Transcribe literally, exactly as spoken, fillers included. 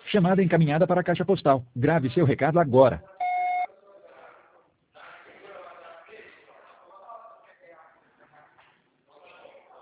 Chamada encaminhada para a caixa postal. Grave seu recado agora.